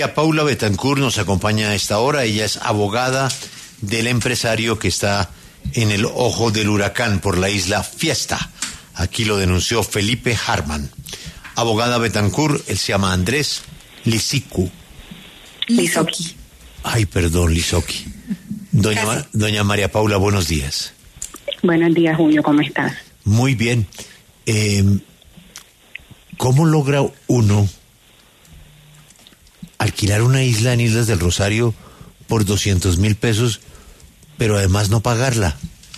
Paula Betancourt nos acompaña a esta hora. Ella es abogada del empresario que está en el ojo del huracán por la isla Fiesta. Aquí lo denunció Felipe Harman. Abogada Betancourt, él se llama Andrés Lizoki. Ay, perdón, Lizoki. Doña María Paula, buenos días. Buenos días, Julio, ¿cómo estás? Muy bien. ¿Cómo logra uno alquilar una isla en Islas del Rosario por 200,000 pesos, pero además no pagarla?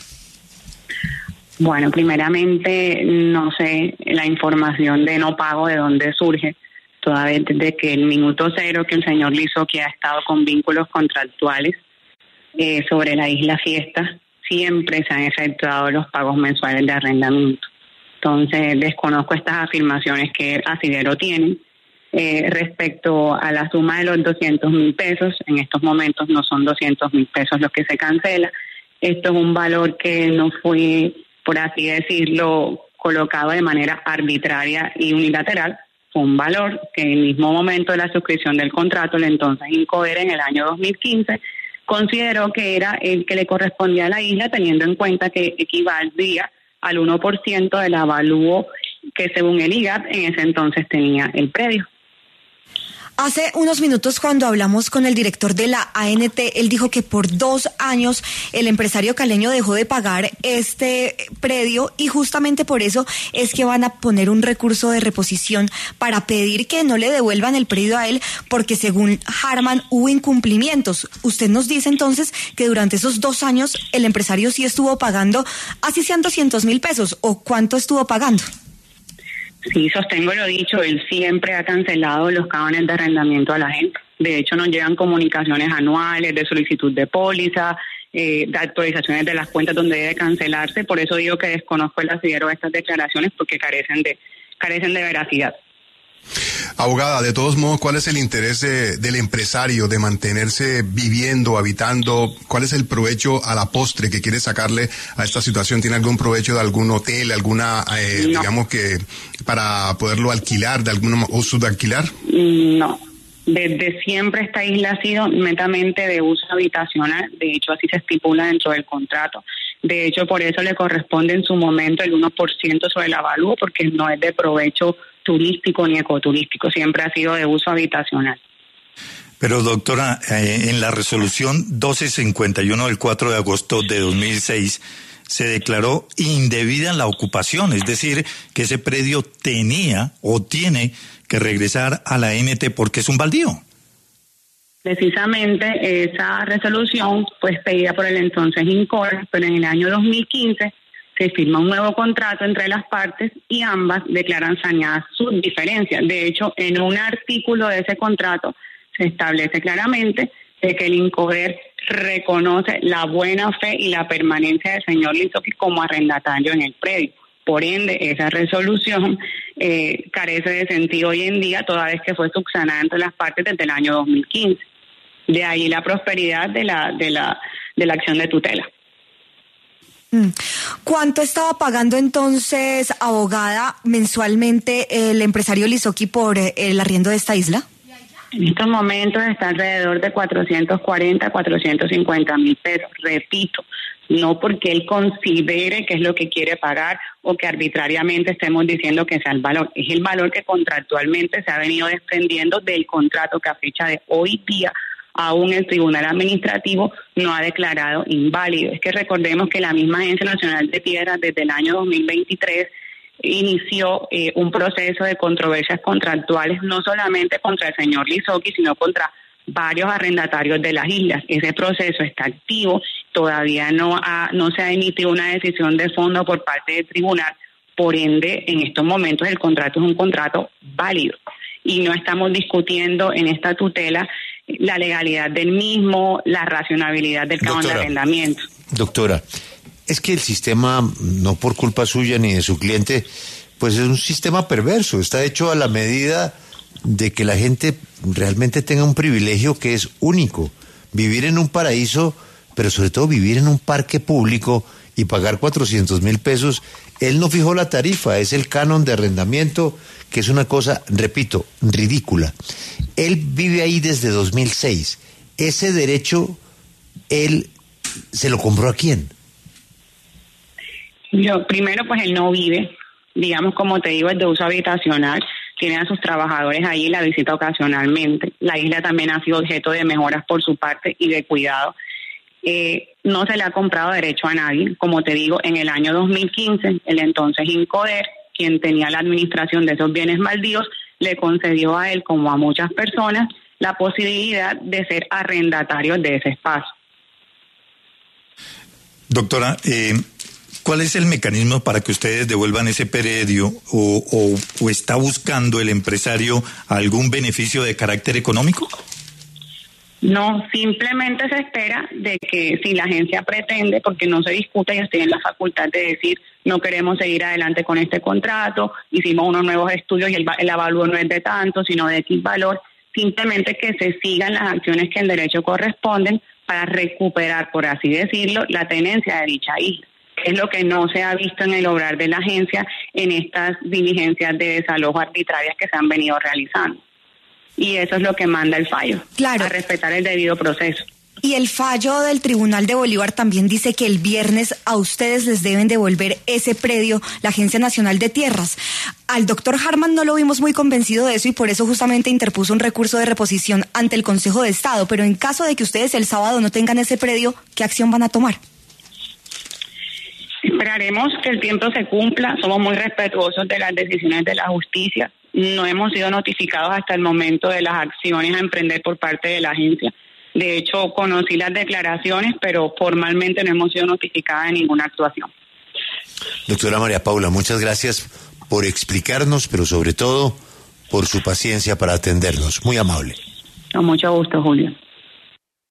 Bueno, primeramente, no sé la información de no pago de dónde surge, toda vez desde que el minuto cero que el señor Lizoki ha estado con vínculos contractuales sobre la isla Fiesta, siempre se han efectuado los pagos mensuales de arrendamiento. Entonces, desconozco estas afirmaciones que Asidero tienen. Respecto a la suma de los 200,000 pesos, en estos momentos no son 200,000 pesos los que se cancela. Esto es un valor que no fue, por así decirlo, colocado de manera arbitraria y unilateral. Fue un valor que en el mismo momento de la suscripción del contrato, el entonces Incoder en el año 2015, consideró que era el que le correspondía a la isla, teniendo en cuenta que equivaldría al 1% del avalúo que según el IGAP en ese entonces tenía el predio. Hace unos minutos, cuando hablamos con el director de la ANT, él dijo que por 2 años el empresario caleño dejó de pagar este predio y justamente por eso es que van a poner un recurso de reposición para pedir que no le devuelvan el predio a él, porque según Harman hubo incumplimientos. Usted nos dice entonces que durante esos 2 años el empresario sí estuvo pagando, así sean 200,000 pesos, ¿o cuánto estuvo pagando? Sí, sostengo lo dicho, él siempre ha cancelado los cánones de arrendamiento a la gente. De hecho, nos llegan comunicaciones anuales de solicitud de póliza, de actualizaciones de las cuentas donde debe cancelarse. Por eso digo que desconozco el asidero de estas declaraciones, porque carecen de veracidad. Abogada, de todos modos, ¿cuál es el interés del empresario de mantenerse viviendo, habitando? ¿Cuál es el provecho a la postre que quiere sacarle a esta situación? ¿Tiene algún provecho de algún hotel, alguna, no, digamos que para poderlo alquilar, de algún uso de alquilar? No, desde siempre esta isla ha sido netamente de uso habitacional. De hecho, así se estipula dentro del contrato. De hecho, por eso le corresponde en su momento el 1% sobre el avalúo, porque no es de provecho turístico ni ecoturístico, siempre ha sido de uso habitacional. Pero doctora, en la resolución 1251 del 4 de agosto de 2006 se declaró indebida la ocupación, es decir, que ese predio tenía o tiene que regresar a la ANT porque es un baldío. Precisamente esa resolución fue pedida por el entonces INCOR, pero en el año 2015 se firma un nuevo contrato entre las partes y ambas declaran saneadas sus diferencias. De hecho, en un artículo de ese contrato se establece claramente de que el INCODER reconoce la buena fe y la permanencia del señor Lizoki como arrendatario en el predio. Por ende, esa resolución carece de sentido hoy en día, toda vez que fue subsanada entre las partes desde el año 2015. De ahí la prosperidad de la acción de tutela. ¿Cuánto estaba pagando entonces, abogada, mensualmente el empresario Lizoki por el arriendo de esta isla? En estos momentos está alrededor de 440, 450,000 pesos. Repito, no porque él considere que es lo que quiere pagar o que arbitrariamente estemos diciendo que sea el valor. Es el valor que contractualmente se ha venido desprendiendo del contrato que a fecha de hoy día aún el Tribunal Administrativo no ha declarado inválido. Es que recordemos que la misma Agencia Nacional de Piedras desde el año 2023 inició un proceso de controversias contractuales no solamente contra el señor Lizoki, sino contra varios arrendatarios de las islas. Ese proceso está activo, todavía no se ha emitido una decisión de fondo por parte del tribunal, por ende en estos momentos el contrato es un contrato válido y no estamos discutiendo en esta tutela la legalidad del mismo, la racionalidad del canon de arrendamiento. Doctora, es que el sistema, no por culpa suya ni de su cliente, pues es un sistema perverso, está hecho a la medida de que la gente realmente tenga un privilegio que es único, vivir en un paraíso pero sobre todo vivir en un parque público y pagar 400.000 pesos. Él no fijó la tarifa, es el canon de arrendamiento, que es una cosa, repito, ridícula. Él vive ahí desde 2006. Ese derecho, ¿él se lo compró a quién? Primero, pues él no vive, digamos, como te digo, es de uso habitacional, tiene a sus trabajadores ahí, la visita ocasionalmente. La isla también ha sido objeto de mejoras por su parte y de cuidado. No se le ha comprado derecho a nadie. Como te digo, en el año 2015, el entonces Incoder, quien tenía la administración de esos bienes baldíos, le concedió a él, como a muchas personas, la posibilidad de ser arrendatarios de ese espacio. Doctora, ¿cuál es el mecanismo para que ustedes devuelvan ese predio o está buscando el empresario algún beneficio de carácter económico? No, simplemente se espera de que si la agencia pretende, porque no se discute, ellos tienen la facultad de decir no queremos seguir adelante con este contrato, hicimos unos nuevos estudios y el avalúo no es de tanto, sino de X valor, simplemente que se sigan las acciones que en derecho corresponden para recuperar, por así decirlo, la tenencia de dicha isla. Es lo que no se ha visto en el obrar de la agencia en estas diligencias de desalojo arbitrarias que se han venido realizando. Y eso es lo que manda el fallo, claro, a respetar el debido proceso. Y el fallo del Tribunal de Bolívar también dice que el viernes a ustedes les deben devolver ese predio, la Agencia Nacional de Tierras. Al doctor Harman no lo vimos muy convencido de eso y por eso justamente interpuso un recurso de reposición ante el Consejo de Estado. Pero en caso de que ustedes el sábado no tengan ese predio, ¿qué acción van a tomar? Esperaremos que el tiempo se cumpla. Somos muy respetuosos de las decisiones de la justicia. No hemos sido notificados hasta el momento de las acciones a emprender por parte de la agencia. De hecho, conocí las declaraciones, pero formalmente no hemos sido notificadas de ninguna actuación. Doctora María Paula, muchas gracias por explicarnos, pero sobre todo por su paciencia para atendernos. Muy amable. Con mucho gusto, Julio.